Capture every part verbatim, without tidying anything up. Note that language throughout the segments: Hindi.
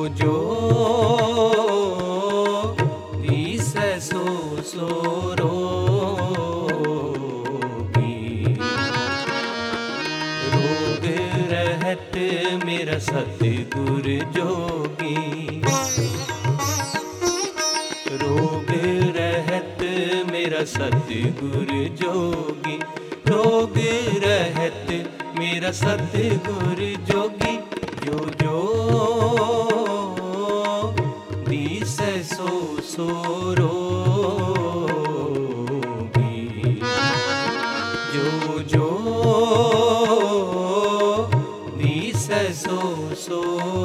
जो दिसै सो सो रोगी। रोग रहत मेरा सतगुर जोगी। रोग रहत मेरा सतगुर जोगी। रोग रहत मेरा सतगुर जोगी। जो जो दिसै सो सो रोगी। जो जो दिसै सो सो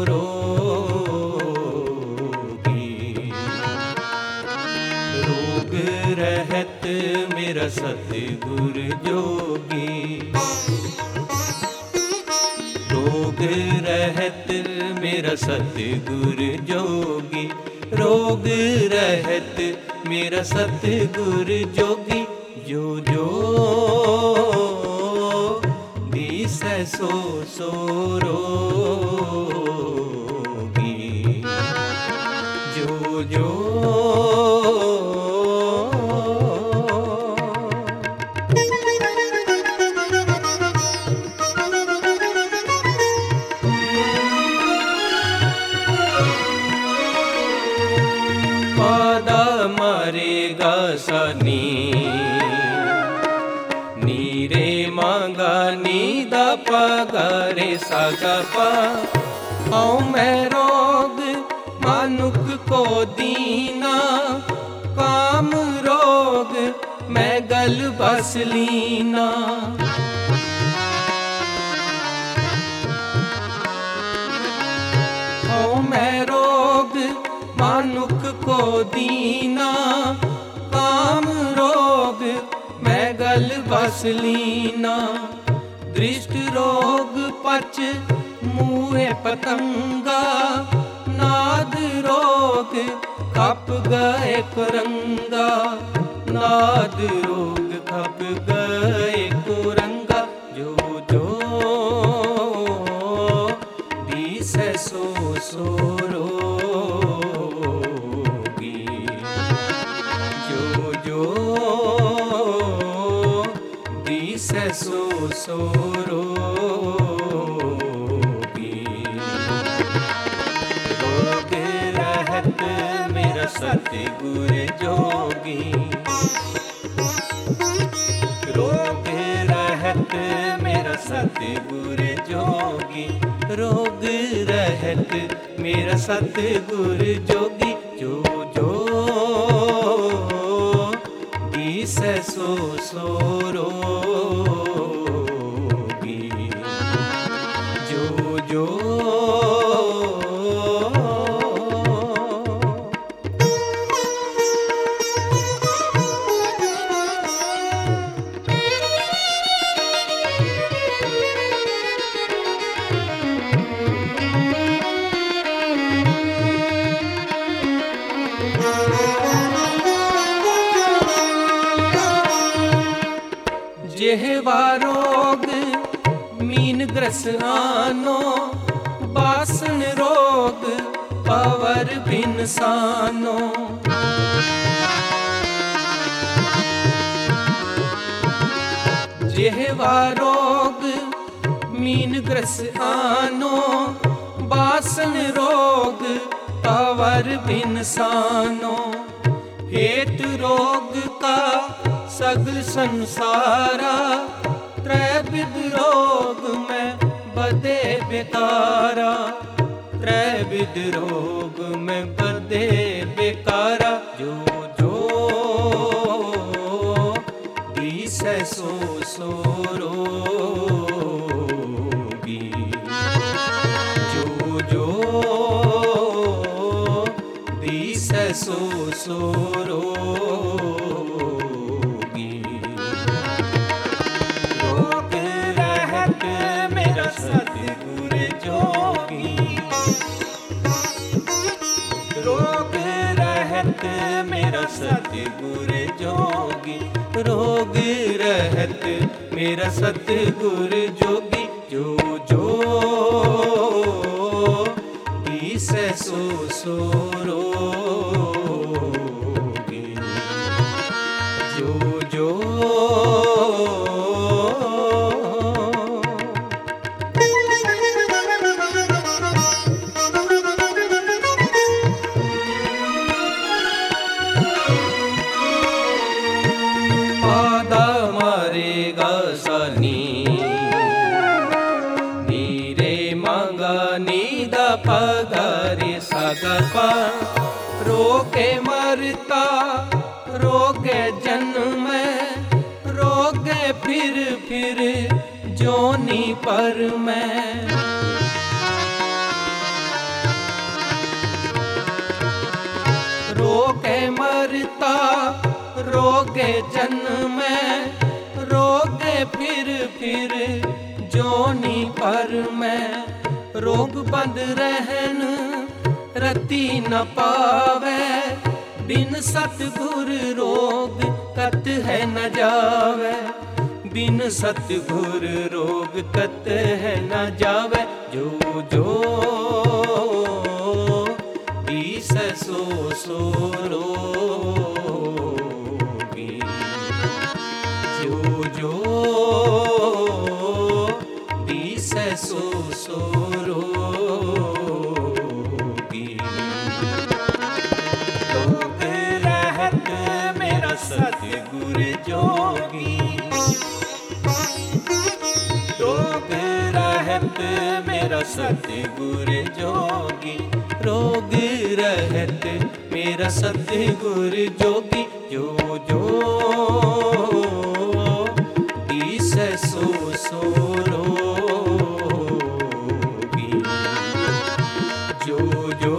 रोगी। रोग रहत मेरा सतगुर जोगी। रोग रहत मेरा सतगुर जोगी। रोग रहत मेरा सतगुर जोगी। जो जो दिसै सो सो रोगी। जो जो पादा मारेगा सनी नीरे मांगा नीदा पगारे सागा पा। औ मैं रोग मानुक को दीना। काम रोग मैं गल बस लीना। औ मैं रोग मानुक को दीना। काम रोग मैं गल बस लीना। दृष्ट रोग पच मुँहे पतंगा। नाद रोग खप गए कुरंगा। नाद रोग खप गए कुरंगा। जो जो दिसै सो सो रोगी। जो जो दिसै सो सो रोगी। रोग रहत मेरा सतगुर जोगी। रोग रहत मेरा सतगुर जोगी। रोग रहत मेरा सतगुर जोगी। जो जो दिसै सो सो रोगी। जो जो जेहवा रोग मीन ग्रस आनो। बासन रोग पवर बिन सानो। जेहवा रोग मीन ग्रस आनो। बासन रोग पवर बिन सानो। हेत रोग का सगल संसारा। त्रैविध रोग में बदे बेकारा। त्रैविध रोग में बदे बेकारा। जो जो दिसै सो सो रोगी। जो जो दिसै सो सो रोगी। रोग रहत मेरा सतगुर जोगी। रोग रहत मेरा सतगुर जोगी। रोग रहत मेरा सतगुर जोगी। जो जो दिसै सो सो रोगी। जो जो पादा मारेगा सनी नीरे मांगा नीदा पगारे सगपा रोके मरता रोके जन्म रोके फिर फिर जोनी पर मैं। रोके मरता रोगे जन्म रोगे फिर फिर जोनी पर मैं। रोग बंद रहन रति न पावे बिन सतगुर रोग कत है न जावे। बिन सतगुर रोग कत है न जावे। जो जो दिसै सो सो रोगी। जो जो दिसै सो सो रोगी। रोग रहत मेरा सतगुर जोगी। रोग रहत मेरा सतगुर जोगी। रोग रहत मेरा सतगुर जोगी। जो जो दिसै सो सो रोगी। जो जो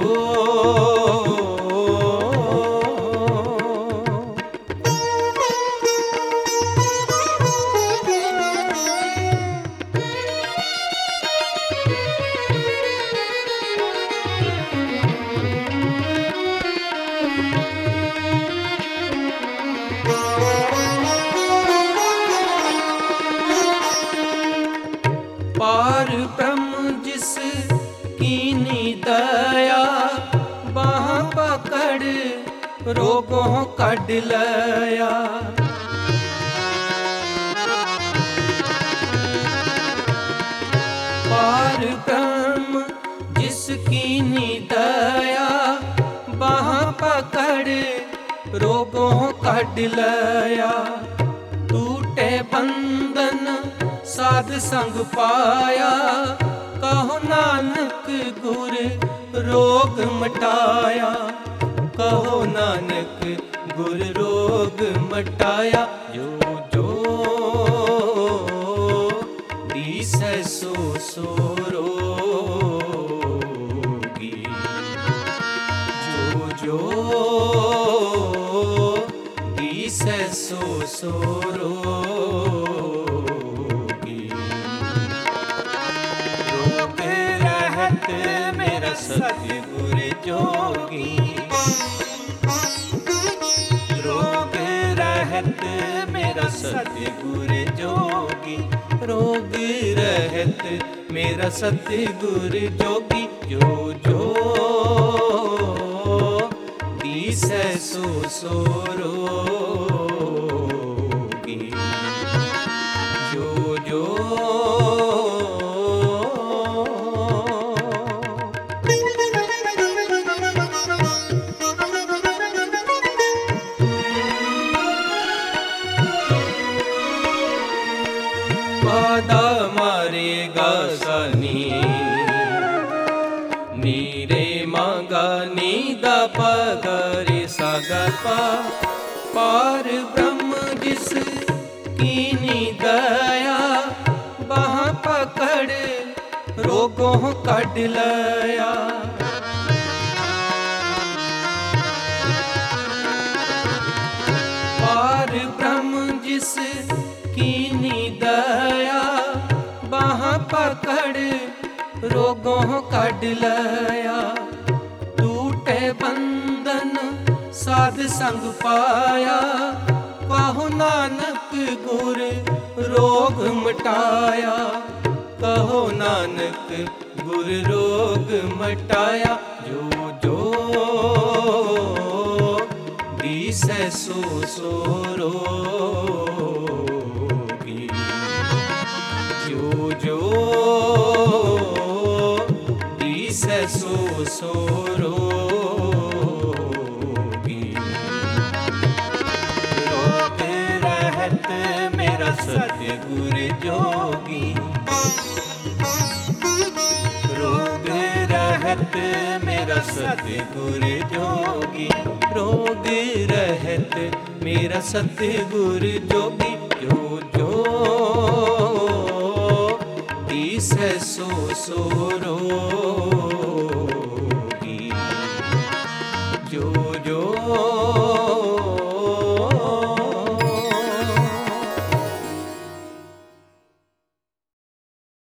पार ब्रह्म जिस कीनी दया बाह पकड़ रोगों कढ लया। पार ब्रह्म जिस कीनी दया बाह पकड़ रोगों कढ लया। टूटे बंधन साध संग पाया कहो नानक गुर रोग मटाया। कहो नानक गुर रोग मटाया। जो जो दिसै सो सो रोगी। जो जो दिसै सो सो रोगी। रोग रहत मेरा सतगुर जोगी। रोग रहत मेरा सतगुर जोगी। रोग रहत मेरा सतगुर जोगी। जो जो दिसै सो सो रोगी। जो जो पादा मारेगा सनी नीरे मांगा नीदा पगारे सगपा। पार ब्रह्म जिस कीनी दया बाह पकड़ रोगों कढ लया। पार ब्रह्म जिस कीनी दया बाह पकड़ रोगों कढ लया। टूटे बंधन साध संग पाया कहो नानक गुर रोग मटाया। कहो नानक गुर रोग मटाया, जो जो दिसै सो सो रोगी। जो जो दिसै सो सो रोगी। रोग रहत मेरा सतगुर जोगी, रोग रहत मेरा सतगुर जोगी। रोग रहत मेरा सतगुर जोगी। जो जो दिसै सो सो रोगी।